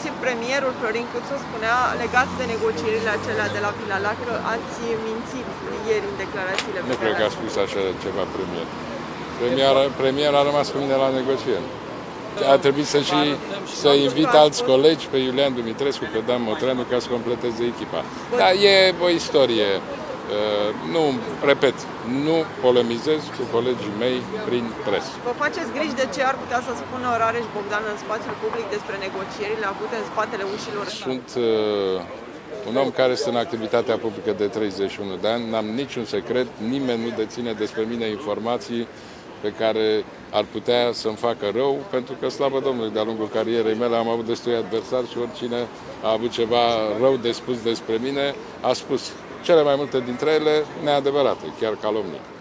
inclusiv premierul Florin Câțu spunea, legat de negocierile acelea de la Vilalea, că ați mințit ieri în declarațiile pe Nu cred că a spus așa ceva premier. Premier a rămas cu mine la negocieri. A trebuit să invit alți colegi, pe Iulian Dumitrescu, pe Dan Motreanu, ca să completeze echipa. Dar e o istorie. Nu, repet, nu polemizez cu colegii mei prin presă. Vă faceți griji de ce ar putea să spună Rareș Bogdan în spațiul public despre negocierile avute în spatele ușilor? Sunt un om care este în activitatea publică de 31 de ani, n-am niciun secret, nimeni nu deține despre mine informații pe care ar putea să-mi facă rău, pentru că, slavă Domnului, de-a lungul carierei mele am avut destui adversari și oricine a avut ceva rău de spus despre mine, a spus cele mai multe dintre ele neadevărate, chiar calomnii.